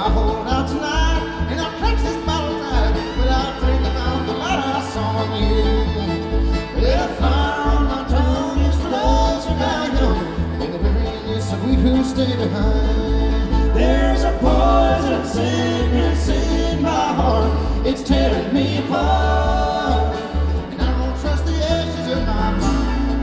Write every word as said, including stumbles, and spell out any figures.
I hold out tonight and I clench this bottle tight without drinking out the light I saw on you. Well, I found my tongue is for those who die young, and the weariness of we who stay behind. There's a poison sickness in my heart, it's tearing me apart.